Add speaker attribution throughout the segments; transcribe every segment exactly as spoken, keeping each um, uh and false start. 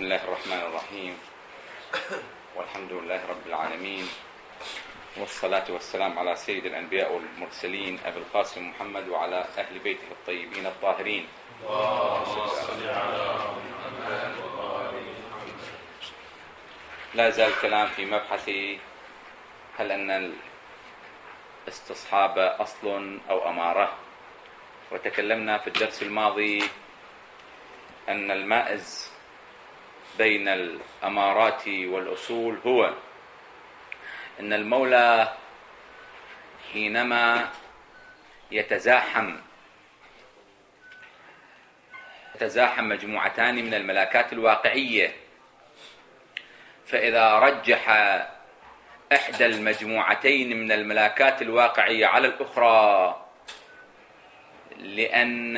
Speaker 1: الله الرحمن الرحيم، والحمد لله رب العالمين، والصلاة والسلام على سيد الأنبياء والمرسلين أبي القاسم محمد وعلى أهل بيته الطيبين الطاهرين. لا زال الكلام في مبحث هل أن الاستصحاب أصل أو أمارة، وتكلمنا في الدرس الماضي أن المائز بين الأمارات والأصول هو أن المولى حينما يتزاحم يتزاحم مجموعتان من الملاكات الواقعية، فإذا رجح إحدى المجموعتين من الملاكات الواقعية على الأخرى لأن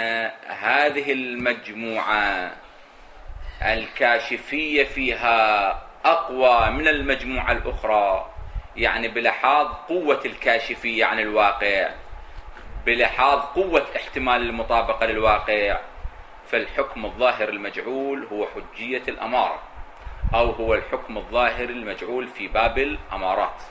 Speaker 1: هذه المجموعة الكاشفية فيها أقوى من المجموعة الأخرى، يعني بلحاظ قوة الكاشفية عن الواقع، بلحاظ قوة احتمال المطابقة للواقع، فالحكم الظاهر المجعول هو حجية الأمارة، أو هو الحكم الظاهر المجعول في باب الأمارات.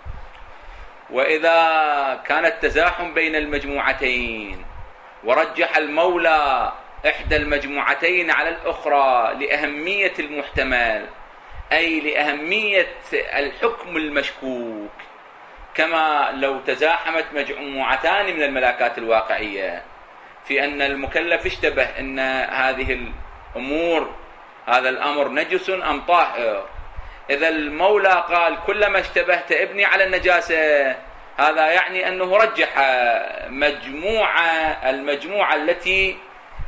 Speaker 1: وإذا كان التزاحم بين المجموعتين ورجح المولى إحدى المجموعتين على الأخرى لأهمية المحتمل، أي لأهمية الحكم المشكوك، كما لو تزاحمت مجموعتان من الملاكات الواقعية في أن المكلف اشتبه أن هذه الأمور هذا الأمر نجس أم طاهر، إذا المولى قال كلما اشتبهت ابني على النجاسة، هذا يعني أنه رجح مجموعة المجموعة التي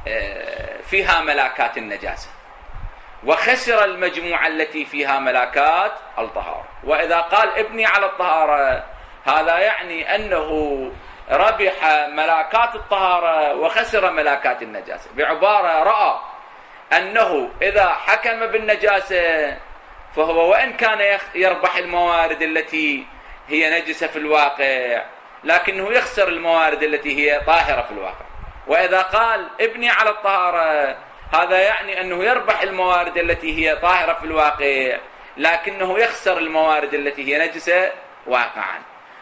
Speaker 1: فيها ملاكات النجاسة، وخسر المجموعة التي فيها ملاكات الطهارة. وإذا قال ابني على الطهارة، هذا يعني أنه ربح ملاكات الطهارة وخسر ملاكات النجاسة، بعبارة رأى أنه إذا حكم بالنجاسة فهو وإن كان يربح الموارد التي هي نجسة في الواقع، لكنه يخسر الموارد التي هي طاهرة في الواقع. وإذا قال ابني على الطهارة، هذا يعني أنه يربح الموارد التي هي طاهرة في الواقع، لكنه يخسر الموارد التي هي نجسة واقعا،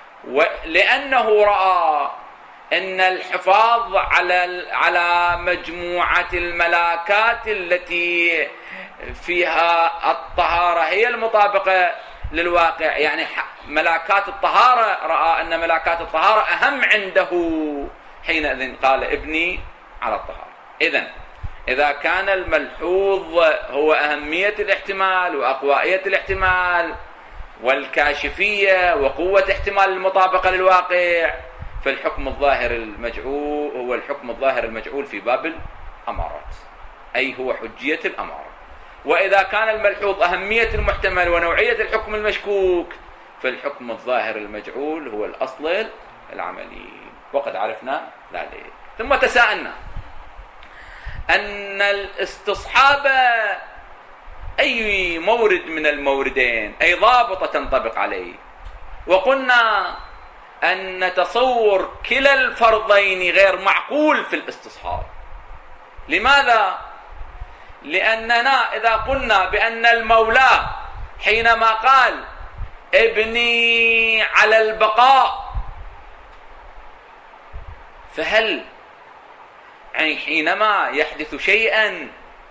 Speaker 1: لأنه رأى أن الحفاظ على على مجموعة الملاكات التي فيها الطهارة هي المطابقة للواقع، يعني ملاكات الطهارة، رأى أن ملاكات الطهارة أهم عنده، حينئذ قال ابني على الطهارة. إذن إذا كان الملحوظ هو أهمية الاحتمال وأقوائية الاحتمال والكاشفية وقوة احتمال المطابقة للواقع، فالحكم الظاهر المجعول هو الحكم الظاهر المجعول في باب الأمارات، أي هو حجية الأمارة. وإذا كان الملحوظ أهمية المحتمل ونوعية الحكم المشكوك، فالحكم الظاهر المجعول هو الأصل العملي، وقد عرفنا ذلك. ثم تساءلنا أن الاستصحاب أي مورد من الموردين، أي ضابطة تنطبق عليه، وقلنا أن تصور كلا الفرضين غير معقول في الاستصحاب. لماذا؟ لأننا إذا قلنا بأن المولى حينما قال ابني على البقاء، فهل يعني حينما يحدث شيئا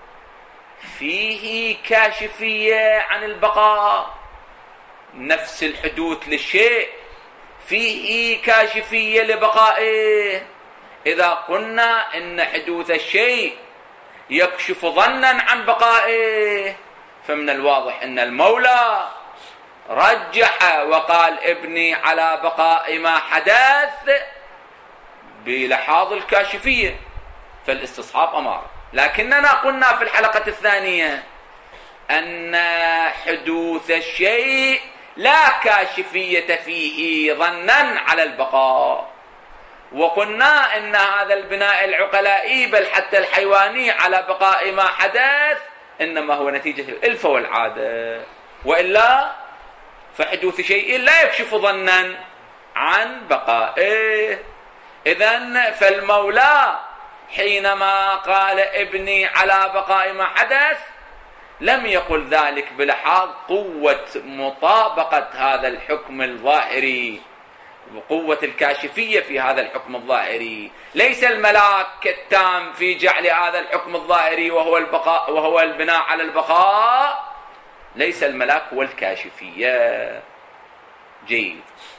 Speaker 1: فيه كاشفية عن البقاء، نفس الحدوث للشيء فيه كاشفية لبقائه، إذا قلنا إن حدوث الشيء يكشف ظنا عن بقائه، فمن الواضح أن المولى رجح وقال ابني على بقاء ما حدث بلحاظ الكاشفية، فالاستصحاب أمارة. لكننا قلنا في الحلقة الثانية أن حدوث الشيء لا كاشفية فيه ظنا على البقاء، وقلنا إن هذا البناء العقلائي بل حتى الحيواني على بقاء ما حدث إنما هو نتيجة الألفة والعادة، وإلا فحدوث شيء لا يكشف ظنا عن بقائه. إذن فالمولى حينما قال ابني على بقاء ما حدث، لم يقل ذلك بلحاظ قوة مطابقة هذا الحكم الظاهري وقوة الكاشفية في هذا الحكم الظاهري. ليس الملاك التام في جعل هذا الحكم الظاهري وهو البقاء وهو البناء على البقاء، ليس الملاك هو الكاشفية. جيد.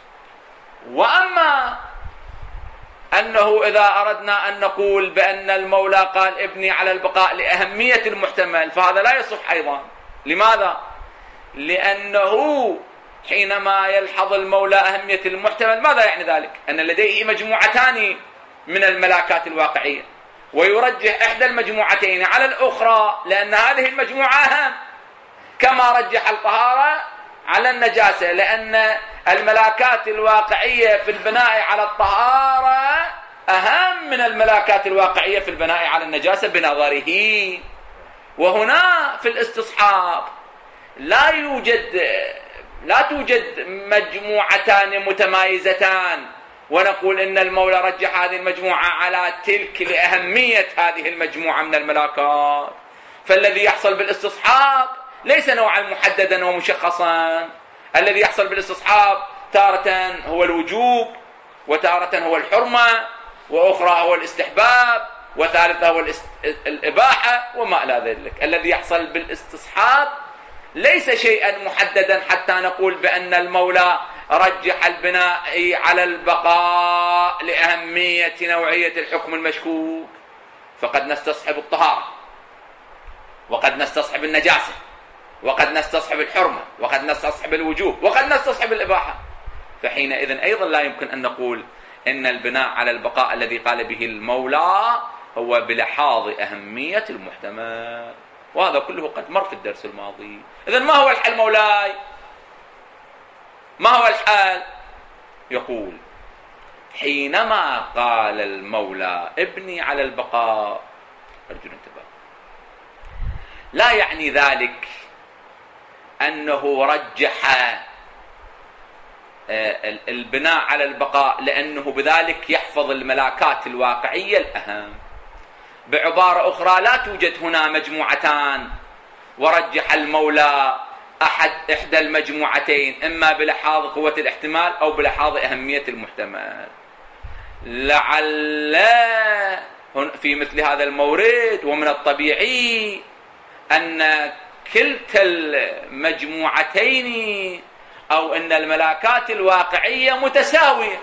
Speaker 1: وأما أنه إذا أردنا أن نقول بأن المولى قال ابني على البقاء لأهمية المحتمل، فهذا لا يصح أيضا. لماذا؟ لأنه حينما يلحظ المولى أهمية المحتمل، ماذا يعني ذلك؟ أن لديه مجموعتان من الملاكات الواقعية، ويرجح إحدى المجموعتين على الأخرى لأن هذه المجموعة أهم، كما رجح الطهارة على النجاسة، لأن الملاكات الواقعية في البناء على الطهارة أهم من الملاكات الواقعية في البناء على النجاسة بنظره. وهنا في الاستصحاب لا يوجد لا توجد مجموعتان متمايزتان ونقول إن المولى رجح هذه المجموعة على تلك لأهمية هذه المجموعة من الملاكات. فالذي يحصل بالاستصحاب ليس نوعا محددا ومشخصا. الذي يحصل بالاستصحاب تارة هو الوجوب، وتارة هو الحرمة، وأخرى هو الاستحباب، وثالثة هو الإباحة وما إلى ذلك. الذي يحصل بالاستصحاب ليس شيئا محددا حتى نقول بأن المولى رجح البناء على البقاء لأهمية نوعية الحكم المشكوك. فقد نستصحب الطهارة، وقد نستصحب النجاسة، وقد نستصحب الحرمة، وقد نستصحب الوجوب، وقد نستصحب الإباحة. فحينئذ أيضا لا يمكن أن نقول إن البناء على البقاء الذي قال به المولى هو بلحاظ أهمية المحتمل. وهذا كله قد مر في الدرس الماضي. إذن ما هو الحل مولاي؟ ما هو الحل؟ يقول حينما قال المولى ابني على البقاء، أرجو الانتباه، لا يعني ذلك أنه رجح البناء على البقاء لأنه بذلك يحفظ الملاكات الواقعية الأهم. بعبارة أخرى لا توجد هنا مجموعتان ورجح المولى أحد إحدى المجموعتين إما بلحاظ قوة الاحتمال أو بلحاظ أهمية المحتمل. لعل في مثل هذا المورد ومن الطبيعي أن كلتا المجموعتين أو أن الملاكات الواقعية متساوية،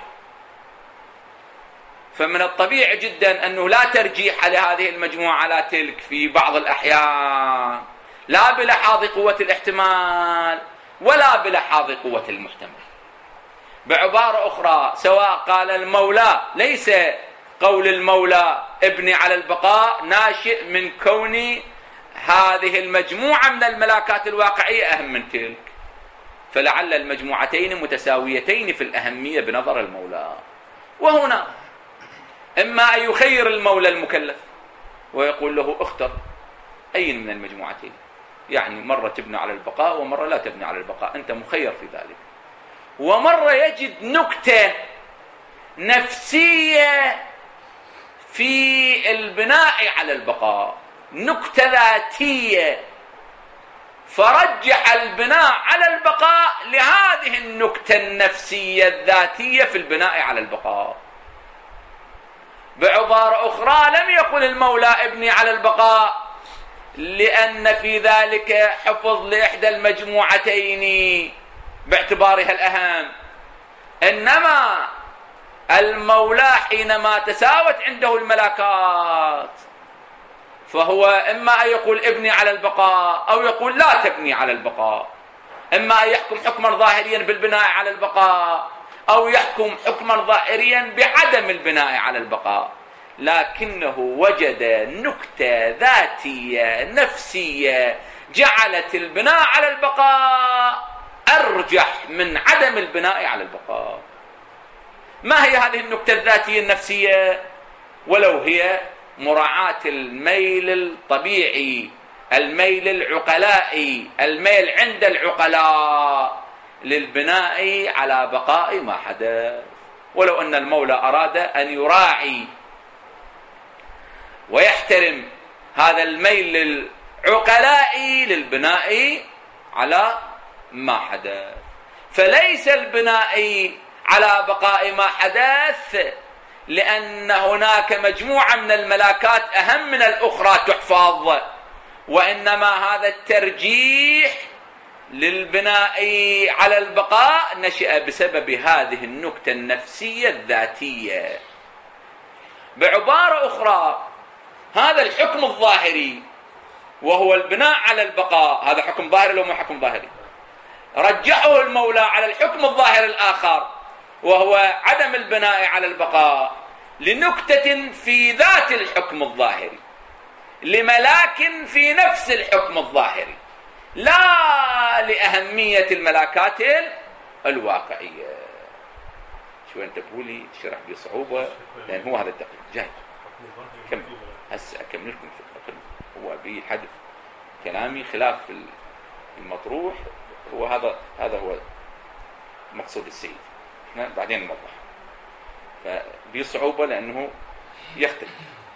Speaker 1: فمن الطبيعي جدا أنه لا ترجيح لهذه المجموعة على تلك في بعض الأحيان، لا بلحاظ قوة الاحتمال ولا بلحاظ قوة المحتمل. بعبارة أخرى، سواء قال المولى، ليس قول المولى ابني على البقاء ناشئ من كون هذه المجموعة من الملاكات الواقعية أهم من تلك، فلعل المجموعتين متساويتين في الأهمية بنظر المولى. وهنا إما أن يخير المولى المكلف ويقول له اختر أي من المجموعتين، يعني مرة تبني على البقاء ومرة لا تبني على البقاء، أنت مخير في ذلك. ومرة يجد نكتة نفسية في البناء على البقاء، نكتة ذاتية، فرجح البناء على البقاء لهذه النكتة النفسية الذاتية في البناء على البقاء. بعبارة أخرى، لم يقل المولى ابني على البقاء لأن في ذلك حفظ لإحدى المجموعتين باعتبارها الأهم، إنما المولى حينما تساوت عنده الملاكات فهو إما أن يقول ابني على البقاء أو يقول لا تبني على البقاء، إما أن يحكم حكما ظاهريا بالبناء على البقاء أو يحكم حكما ظاهريا بعدم البناء على البقاء، لكنه وجد نكتة ذاتية نفسية جعلت البناء على البقاء أرجح من عدم البناء على البقاء. ما هي هذه النكتة الذاتية النفسية؟ ولو هي مراعاة الميل الطبيعي، الميل العقلائي، الميل عند العقلاء للبناء على بقاء ما حدث. ولو أن المولى أراد أن يراعي ويحترم هذا الميل عقلائي للبناء على ما حدث. فليس البناء على بقاء ما حدث، لأن هناك مجموعة من الملاكات أهم من الأخرى تحفظ، وإنما هذا الترجيح للبناء على البقاء نشأ بسبب هذه النكتة النفسية الذاتية. بعبارة أخرى، هذا الحكم الظاهري وهو البناء على البقاء، هذا حكم ظاهري لو مو حكم ظاهري، رجحه المولى على الحكم الظاهر الآخر وهو عدم البناء على البقاء لنكتة في ذات الحكم الظاهري، لملاك في نفس الحكم الظاهري، لا لأهمية الملاكات الواقعية. شو انتبهوا لي شرح بصعوبة، لأن هو هذا الدقيق جاي. كمل هسه أكمل لكم الفكرة. هو بحذف كلامي خلاف المطروح، هو هذا هذا هو مقصود السيد، احنا بعدين نوضح. فبصعوبة لأنه يختلف.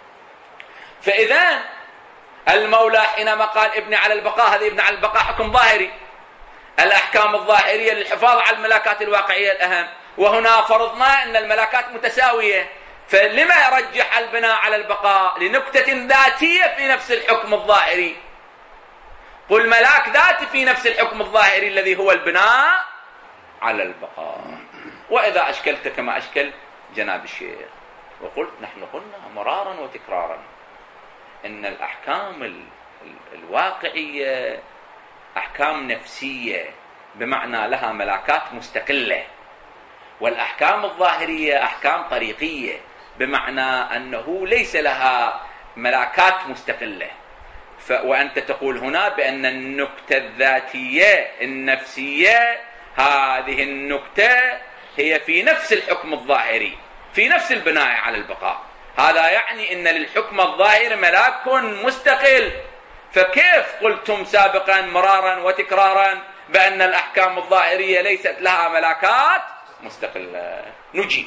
Speaker 1: فإذا المولى حينما قال ابن على البقاء، هذا ابن على البقاء حكم ظاهري، الأحكام الظاهرية للحفاظ على الملاكات الواقعية الأهم، وهنا فرضنا أن الملاكات متساوية، فلما يرجح البناء على البقاء؟ لنكتة ذاتية في نفس الحكم الظاهري. قل ملاك ذاتي في نفس الحكم الظاهري الذي هو البناء على البقاء. وإذا أشكلت كما أشكل جناب الشيخ، وقلت نحن قلنا مرارا وتكرارا إن الأحكام الواقعية أحكام نفسية، بمعنى لها ملاكات مستقلة، والأحكام الظاهرية أحكام طريقية، بمعنى أنه ليس لها ملاكات مستقلة. وأنت تقول هنا بأن النكتة الذاتية النفسية، هذه النكتة هي في نفس الحكم الظاهري، في نفس البناء على البقاء. هذا يعني أن للحكم الظاهري ملاك مستقل. فكيف قلتم سابقا مرارا وتكرارا بأن الأحكام الظاهرية ليست لها ملاكات مستقلة؟ نجيب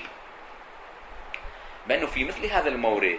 Speaker 1: بأنه في مثل هذا المورد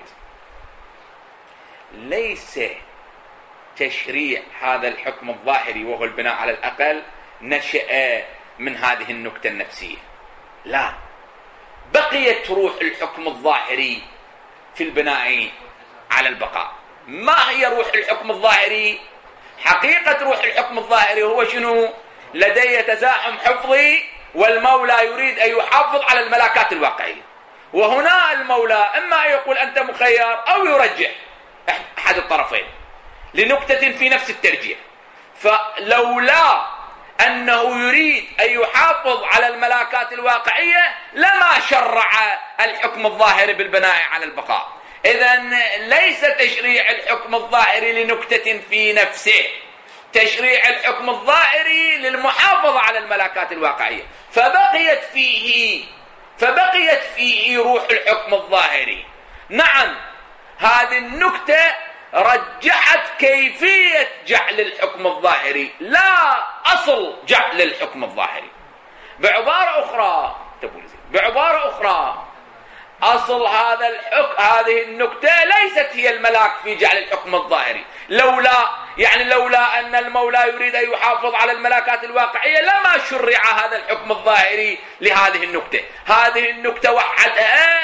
Speaker 1: ليس تشريع هذا الحكم الظاهري وهو البناء على الأقل نشأ من هذه النكتة النفسية، لا، بقيت روح الحكم الظاهري في البناء على البقاء. ما هي روح الحكم الظاهري؟ حقيقة روح الحكم الظاهري هو شنو؟ لدي تزاحم حفظي والمولى يريد أن يحافظ على الملاكات الواقعية، وهنا المولى إما يقول أنت مخير أو يرجح أحد الطرفين لنكتة في نفس الترجيح. فلولا أنه يريد أن يحافظ على الملاكات الواقعية لما شرع الحكم الظاهري بالبناء على البقاء. إذن ليس تشريع الحكم الظاهري لنكتة في نفسه، تشريع الحكم الظاهري للمحافظة على الملاكات الواقعية، فبقيت فيه فبقيت فيه روح الحكم الظاهري. نعم، هذه النكتة رجحت كيفية جعل الحكم الظاهري، لا أصل جعل الحكم الظاهري. بعبارة أخرى بعبارة أخرى أصل هذا الحكم، هذه النكتة ليست هي الملاك في جعل الحكم الظاهري. لولا يعني لولا أن المولى يريد أن يحافظ على الملاكات الواقعية لما شرع هذا الحكم الظاهري لهذه النكتة. هذه النكتة وحدها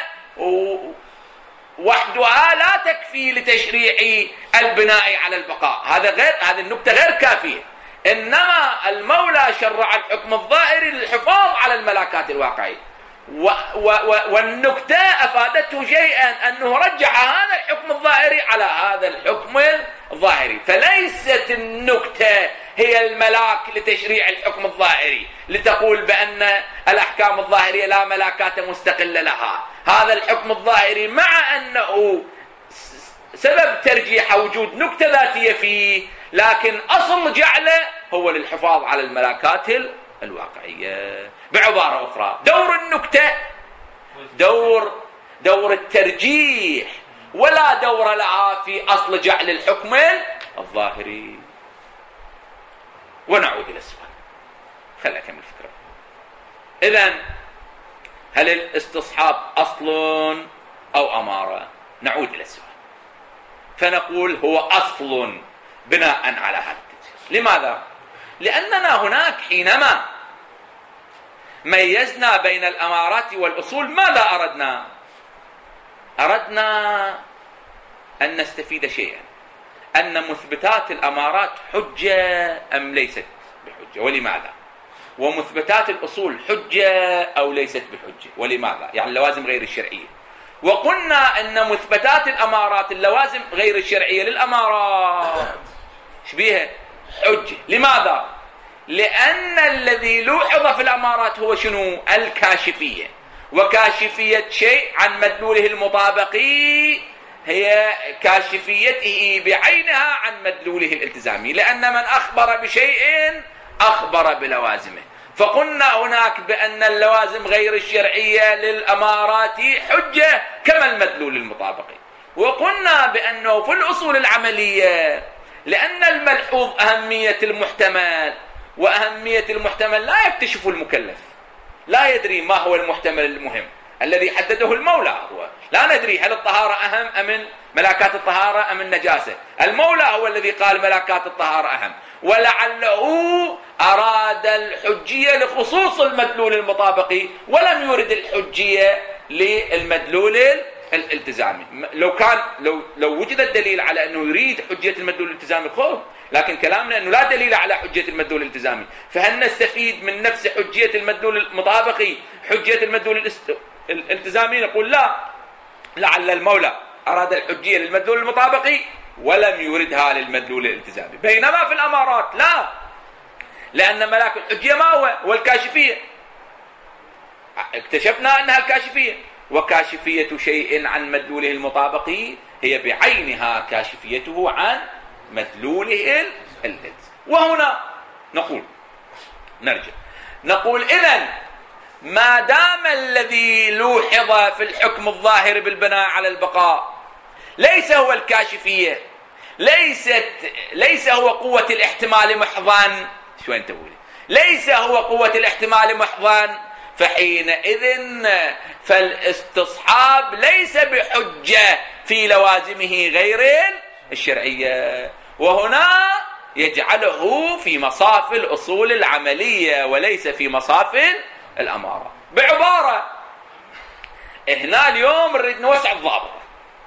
Speaker 1: وحدها لا تكفي لتشريع البناء على البقاء، هذا غير هذه النكتة غير كافية. إنما المولى شرع الحكم الظاهري للحفاظ على الملاكات الواقعية، و و و والنكتة أفادته شيئا أنه رجع هذا الحكم الظاهري على هذا الحكم الظاهري. فليست النكتة هي الملاك لتشريع الحكم الظاهري لتقول بأن الأحكام الظاهرية لا ملاكات مستقلة لها. هذا الحكم الظاهري مع أنه سبب ترجيح وجود نكتة ذاتية فيه، لكن أصل جعله هو للحفاظ على الملاكات الواقعية. بعبارة أخرى، دور النكتة دور دور الترجيح، ولا دور لها في أصل جعل الحكم الظاهري. ونعود إلى السؤال، خلينا أكمل الفكرة. إذن هل الاستصحاب أصل أو أمارة؟ نعود إلى السؤال فنقول هو أصل بناء على هذا التجزئة. لماذا؟ لأننا هناك حينما ميزنا بين الأمارات والأصول ماذا أردنا؟ أردنا أن نستفيد شيئا، أن مثبتات الأمارات حجة أم ليست بحجة، ولماذا؟ ومثبتات الأصول حجة أو ليست بحجة، ولماذا؟ يعني اللوازم غير الشرعية. وقلنا أن مثبتات الأمارات، اللوازم غير الشرعية للأمارات شبيهة حجة. لماذا؟ لأن الذي لوحظ في الأمارات هو شنو؟ الكاشفية، وكاشفية شيء عن مدلوله المطابقي هي كاشفيته بعينها عن مدلوله الالتزامي، لأن من أخبر بشيء أخبر بلوازمه. فقلنا هناك بأن اللوازم غير الشرعية للأمارات حجة كما المدلول المطابقي. وقلنا بأنه في الأصول العملية لأن الملحوظ أهمية المحتمل، وأهمية المحتمل لا يكتشف المكلف، لا يدري ما هو المحتمل المهم الذي حدده المولى. هو لا ندري هل الطهارة أهم أم ملاكات الطهارة أم النجاسة. المولى هو الذي قال ملاكات الطهارة أهم، ولعله أراد الحجية لخصوص المدلول المطابقي ولم يرد الحجية للمدلول الالتزامي. لو كان لو لو وجد الدليل على أنه يريد حجية المدلول الالتزامي خوف، لكن كلامنا أنه لا دليل على حجية المدلول الالتزامي، فهل نستفيد من نفس حجية المدلول المطابقي حجية المدلول الالتزامي؟ نقول لا، لعل المولى أراد الحجية للمدلول المطابقي ولم يردها للمدلول الالتزامي. بينما في الأمارات لا، لأن ملاك الحجية ما هو؟ هو الكاشفية. اكتشفنا أنها الكاشفية، وكاشفية شيء عن مدلوله المطابقي هي بعينها كاشفيته عن مدلوله الالتزامي. وهنا نقول نرجع نقول إذن ما دام الذي لوحظ في الحكم الظاهر بالبناء على البقاء ليس هو الكاشفية، ليست ليس هو قوة الاحتمال محضا، شو أنت تقولي؟ ليس هو قوة الاحتمال محضا، فحينئذ فالاستصحاب ليس بحجة في لوازمه غير الشرعية، وهنا يجعله في مصاف الأصول العملية وليس في مصاف الأمارة. بعبارة، هنا اليوم نريد نوسع الضابطة،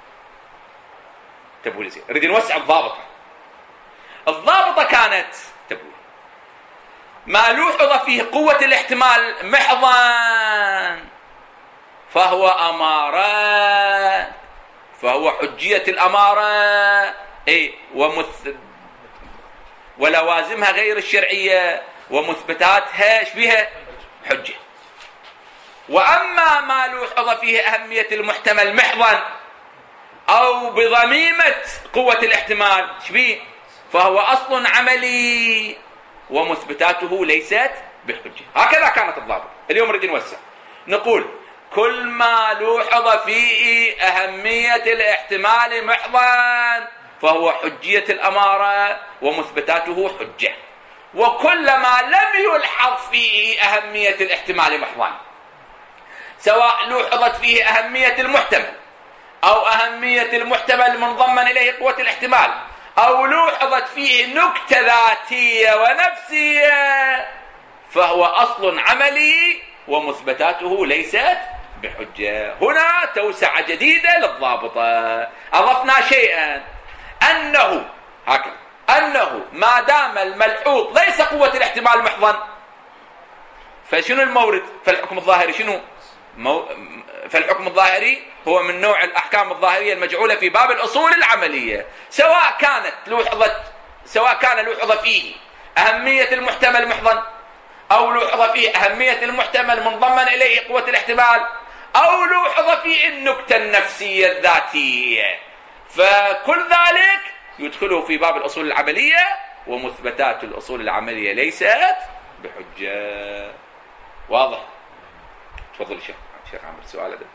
Speaker 1: تبولي زين، نريد نوسع الضابطة. الضابطة كانت تبولي ما لوحظ فيه قوة الاحتمال محضا فهو أمارة، فهو حجية الأمارة اي ومث ولوازمها غير الشرعية ومثبتاتها ايش بها؟ حجة. وأما ما لوحظ فيه أهمية المحتمل محضا أو بضميمة قوة الاحتمال شبيه؟ فهو أصل عملي ومثبتاته ليست بحجة. هكذا كانت الضابط. اليوم نريد نوسع، نقول كل ما لوحظ فيه أهمية الاحتمال محضا فهو حجية الأمارة ومثبتاته حجة، وكل ما لم يلحظ فيه أهمية الاحتمال محضا سواء لوحظت فيه أهمية المحتمل أو أهمية المحتمل منضمن إليه قوة الاحتمال أو لوحظت فيه نكتة ذاتية ونفسية فهو أصل عملي ومثبتاته ليست بحجة. هنا توسعة جديدة للضابطة، أضفنا شيئا أنه هكذا أنه ما دام الملحوظ ليس قوة الاحتمال محضا فشنو المورد؟ فالحكم الظاهري شنو؟ مو... فالحكم الظاهري هو من نوع الأحكام الظاهرية المجعولة في باب الأصول العملية، سواء كانت لوحظت سواء كان لوحظ فيه أهمية المحتمل محضا أو لوحظ فيه أهمية المحتمل منضمن إليه قوة الاحتمال أو لوحظ فيه النكتة النفسية الذاتية، فكل ذلك يدخله في باب الأصول العملية، ومثبتات الأصول العملية ليست بحجة. واضح؟ تفضل الشيخ شيخ عمرو السؤال هذا.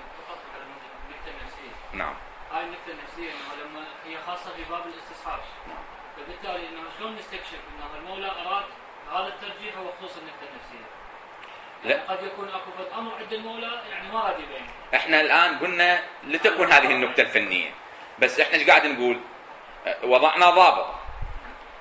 Speaker 1: نعم.
Speaker 2: هاي النكتة النفسية انه لما هي خاصة في باب الاستصحاب. نعم. فبالتالي انه شلون نستكشف انه المولى اراد هذا الترجيح هو خصوص النكتة النفسية؟ لا. يعني قد يكون اكو فد امر عند المولى يعني ما راد يبين.
Speaker 1: احنا الان قلنا لتكن هذه النكتة الفنية، بس احنا ايش قاعد نقول؟ وضعنا ضابط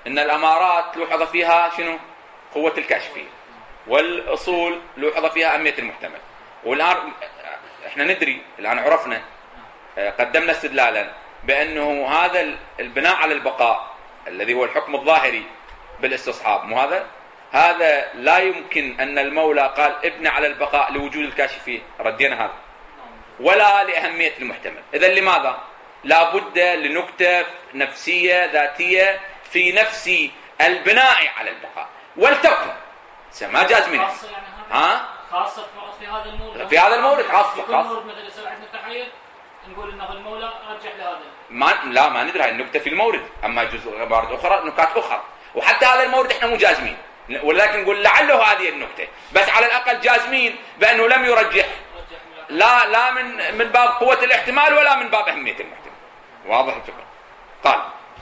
Speaker 1: ان الامارات لوحظ فيها شنو؟ قوة الكاشفية، والاصول لوحظ فيها اهمية المحتمل. والان احنا ندري، الان عرفنا قدمنا استدلالا بانه هذا البناء على البقاء الذي هو الحكم الظاهري بالاستصحاب، مو هذا؟ هذا لا يمكن ان المولى قال ابنى على البقاء لوجود الكاشفية، ردينا هذا، ولا لأهمية المحتمل. إذن لماذا؟ لا بد لنكتة نفسية ذاتية في نفس البناء على البقاء، ولتكن ما جاز منه.
Speaker 2: ها؟ خاصة في هذا المورد.
Speaker 1: في هذا المورد خاصة.
Speaker 2: في كل مورد مثلا إذا عندنا تحير نقول إنه المولى رجح لهذا.
Speaker 1: ما لا ما ندري هاي النكتة في المورد، أما جزء عبارة أخرى نكات أخرى، وحتى هذا المورد إحنا مو جازمين، ولكن نقول لعله هذه النكتة، بس على الأقل جازمين بأنه لم يرجح، لا لا من من باب قوة الاحتمال ولا من باب أهمية المحتمل. واضح الفكرة؟ قال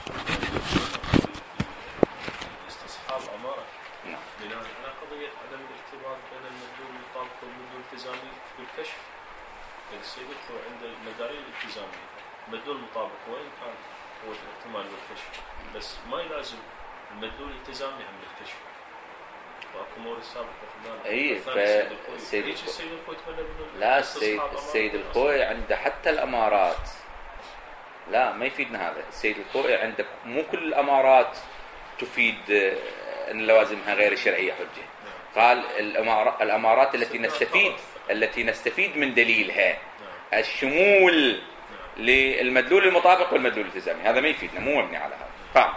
Speaker 3: استصحاب أمارة نعم بناء على قضية عدم الارتباط بين المدلول المطابق والمدلول الالتزامي بالكشف. السيدة عند المدارين الالتزامية مدلول مطابق وإن كان هو الاحتمال والكشف، بس ما يلازم المدلول الالتزامي هم بالكشف. واكو مورد سابق
Speaker 1: اي فالسيد
Speaker 3: السيد الخوي
Speaker 1: لا السيد السيد الخوي عنده حتى الامارات، لا ما يفيدنا هذا. السيد الخوي عنده مو كل الامارات تفيد ان لوازمها غير شرعيه حجه. قال الامارات التي نستفيد التي نستفيد من دليلها الشمول للمدلول المطابق والمدلول الالتزامي، هذا ما يفيدنا، مو مبني على هذا. فهم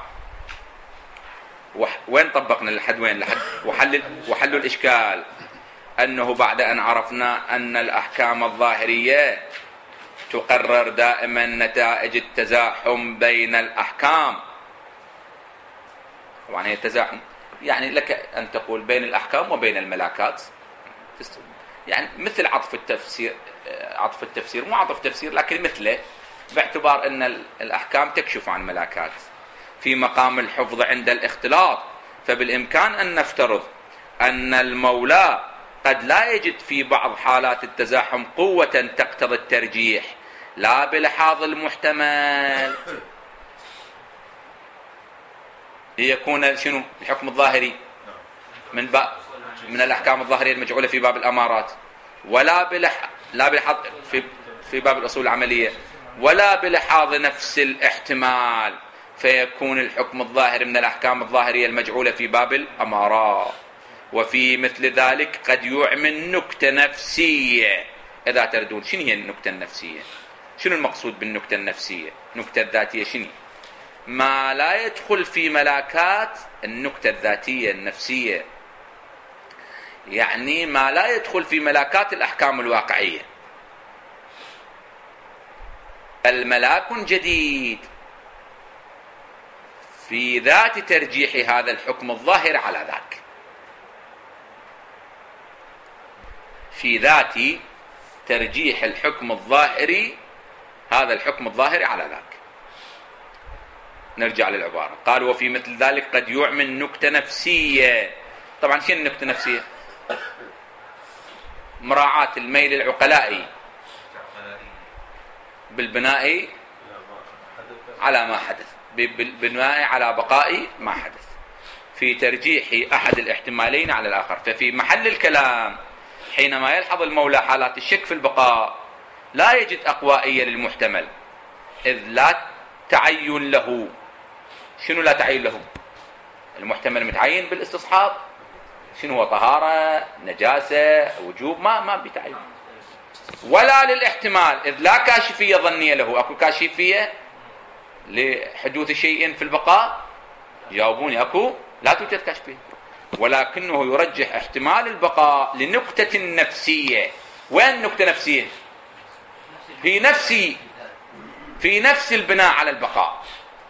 Speaker 1: وين طبقنا لحد وين؟ لحد وحل وحل الإشكال أنه بعد أن عرفنا أن الأحكام الظاهرية تقرر دائما نتائج التزاحم بين الأحكام. طبعا هي التزاحم يعني لك أن تقول بين الأحكام وبين الملاكات، يعني مثل عطف التفسير، عطف التفسير مو عطف تفسير لكن مثله، باعتبار أن الأحكام تكشف عن ملاكات في مقام الحفظ عند الاختلاط. فبالإمكان أن نفترض أن المولى قد لا يجد في بعض حالات التزاحم قوة تقتضي الترجيح، لا بلحاظ المحتمل ليكون شنو الحكم الظاهري من باب من الأحكام الظاهرية المجعولة في باب الأمارات، ولا بلح لا بلحاظ في في باب الأصول العملية، ولا بلحاظ نفس الاحتمال، فيكون الحكم الظاهر من الأحكام الظاهرية المجعولة في باب الأمارات. وفي مثل ذلك قد يعمل نكتة نفسية. إذا تردون شنو هي النكتة النفسية؟ شنو المقصود بالنكتة النفسية؟ نكتة الذاتية شنو؟ ما لا يدخل في ملاكات النكتة الذاتية النفسية، يعني ما لا يدخل في ملاكات الأحكام الواقعية. الملاك جديد في ذات ترجيح هذا الحكم الظاهر على ذاك، في ذات ترجيح الحكم الظاهري هذا الحكم الظاهري على ذاك. نرجع للعبارة، قال وفي مثل ذلك قد يعمل نكتة نفسية. طبعا شنو النكتة النفسية؟ مراعاة الميل العقلائي بالبناء على ما حدث، بالبناء على بقاء ما حدث، في ترجيح أحد الاحتمالين على الآخر. ففي محل الكلام حينما يلحظ المولى حالات الشك في البقاء لا يجد أقوائية للمحتمل، إذ لا تعين له. شنو لا تعين له؟ المحتمل متعين بالاستصحاب، شنو هو؟ طهارة، نجاسة، وجوب، ما ما بيتعين. ولا للاحتمال، إذ لا كاشفية ظنية له. أكو كاشفية لحدوث شيء في البقاء؟ جاوبوني. أكو؟ لا توجد كاشفية، ولكنه يرجح احتمال البقاء لنكتة نفسية. وين نكتة نفسية؟ في نفسي في نفس البناء على البقاء.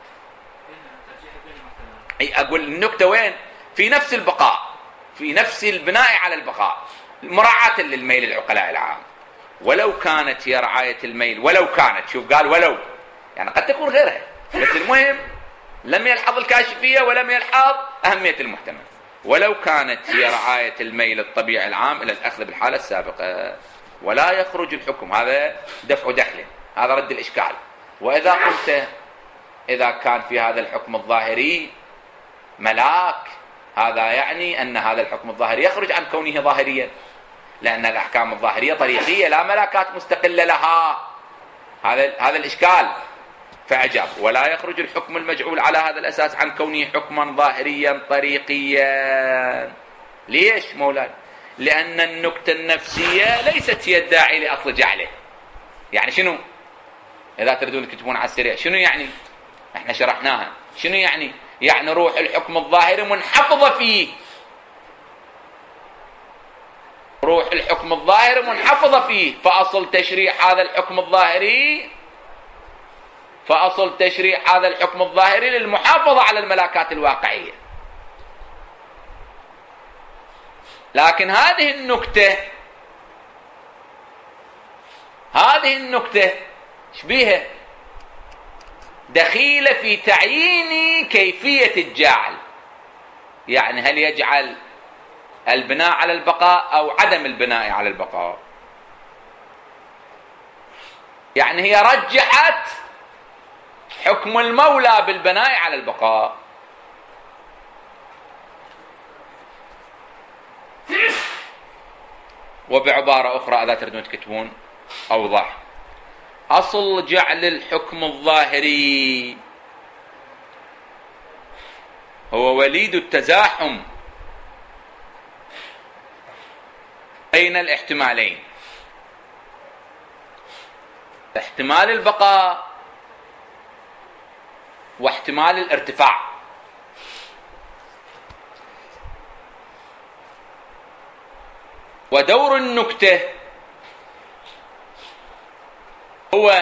Speaker 1: أي أقول النكتة وين؟ في نفس البقاء، في نفس البناء على البقاء، مراعاة للميل العقلاء العام. ولو كانت هي رعاية الميل، ولو كانت، شوف قال ولو، يعني قد تكون غيرها، بس المهم لم يلحظ الكاشفية ولم يلحظ أهمية المحتمل. ولو كانت هي رعاية الميل الطبيعي العام إلى الأخذ بالحالة السابقة، ولا يخرج الحكم. هذا دفع دخل، هذا رد الإشكال. وإذا قلت إذا كان في هذا الحكم الظاهري ملاك، هذا يعني أن هذا الحكم الظاهري يخرج عن كونه ظاهريا، لأن الأحكام الظاهرية طريقية لا ملاكات مستقلة لها. هذا هذا الإشكال. فأجاب: ولا يخرج الحكم المجعول على هذا الأساس عن كونه حكما ظاهريا طريقيا. ليش مولاي؟ لأن النكتة النفسية ليست هي الداعي لأصل جعله. يعني شنو؟ إذا تريدون تكتبون على السريع، شنو يعني؟ احنا شرحناها. شنو يعني؟ يعني روح الحكم الظاهري منحفظة فيه، روح الحكم الظاهري منحفظة فيه، فأصل تشريع هذا الحكم الظاهري فأصل تشريع هذا الحكم الظاهري للمحافظة على الملاكات الواقعية. لكن هذه النكتة هذه النكتة شبيها دخيلة في تعيين كيفية الجعل، يعني هل يجعل البناء على البقاء أو عدم البناء على البقاء. يعني هي رجحت حكم المولى بالبناء على البقاء. وبعبارة أخرى إذا تريدون تكتبون أوضح: أصل جعل الحكم الظاهري هو وليد التزاحم بين الاحتمالين، احتمال البقاء واحتمال الارتفاع. ودور النكتة هو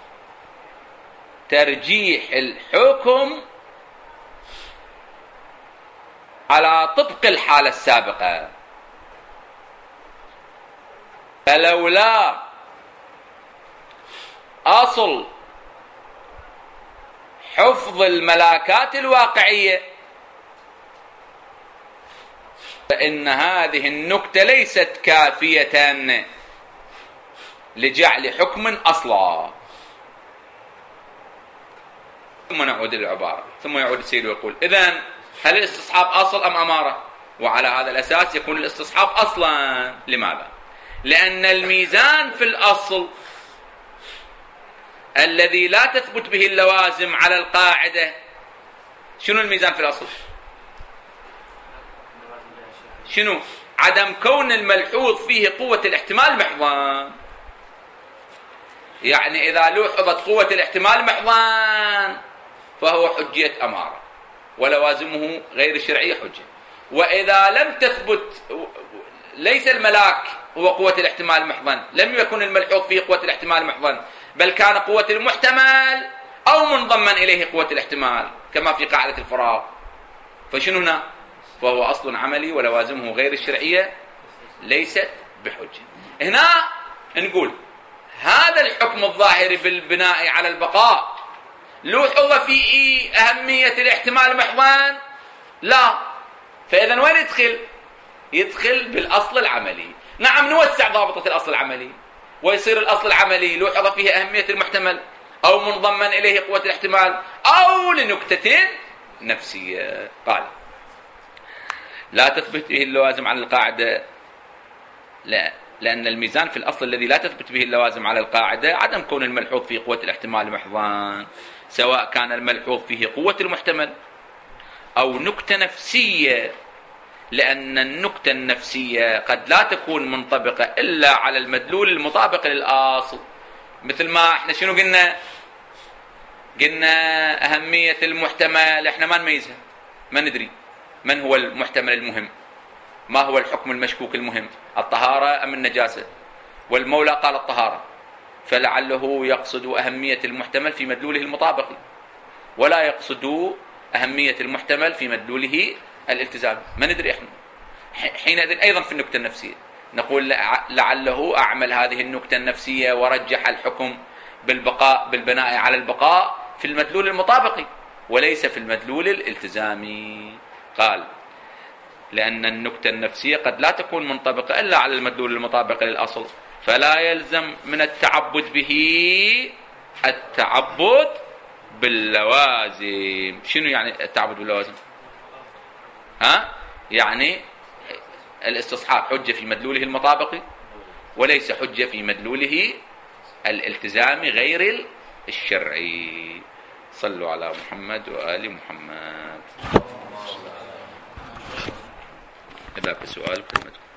Speaker 1: ترجيح الحكم على طبق الحالة السابقة. فلولا أصل حفظ الملاكات الواقعية فإن هذه النكتة ليست كافية لجعل حكم أصلا. ثم نعود للعبارة، ثم يعود السيد ويقول: إذن هل الاستصحاب أصل أم أمارة؟ وعلى هذا الأساس يكون الاستصحاب أصلا. لماذا؟ لأن الميزان في الأصل الذي لا تثبت به اللوازم على القاعدة. شنو الميزان في الأصل؟ شنو؟ عدم كون الملحوظ فيه قوة الاحتمال محضان. يعني إذا لوحظت قوة الاحتمال محضان فهو حجية أمارة ولوازمه غير الشرعية حجة. وإذا لم تثبت، ليس الملاك هو قوة الاحتمال محضن، لم يكن الملحوظ فيه قوة الاحتمال محضن، بل كان قوة المحتمل أو منضما إليه قوة الاحتمال كما في قاعدة الفراغ. فشنو هنا؟ فهو أصل عملي ولوازمه غير الشرعية ليست بحجة. هنا نقول هذا الحكم الظاهري بالبناء على البقاء لوحظ فيه أهمية الاحتمال محضن؟ لا. فإذا وين يدخل؟ يدخل بالأصل العملي. نعم، نوسع ضابطة الأصل العملي ويصير الأصل العملي لوحظ فيه أهمية المحتمل أو منضما إليه قوة الاحتمال أو لنكتة نفسية. قال: لا تثبت به اللوازم على القاعدة. لا، لأن الميزان في الأصل الذي لا تثبت به اللوازم على القاعدة عدم كون الملحوظ فيه قوة الاحتمال محضان، سواء كان الملحوظ فيه قوة المحتمل أو نكتة نفسية، لأن النكتة النفسية قد لا تكون منطبقة إلا على المدلول المطابق للأصل. مثل ما احنا شنو قلنا؟ قلنا أهمية المحتمل احنا ما نميزها، ما ندري من هو المحتمل المهم، ما هو الحكم المشكوك المهم، الطهارة أم النجاسة. والمولى قال الطهارة، فلعله يقصد أهمية المحتمل في مدلوله المطابق، ولا يقصد أهمية المحتمل في مدلوله الالتزام. ما ندري احنا. حينئذ أيضا في النكتة النفسية نقول لعله أعمل هذه النكتة النفسية ورجح الحكم بالبقاء بالبناء على البقاء في المدلول المطابقي وليس في المدلول الالتزامي. قال: لأن النكتة النفسية قد لا تكون منطبقة إلا على المدلول المطابق للأصل، فلا يلزم من التعبد به التعبد باللوازم. شنو يعني التعبد باللوازم؟ ها يعني الاستصحاب حجة في مدلوله المطابقي وليس حجة في مدلوله الالتزامي غير الشرعي. صلوا على محمد وآل محمد. إذا في سؤال كلمة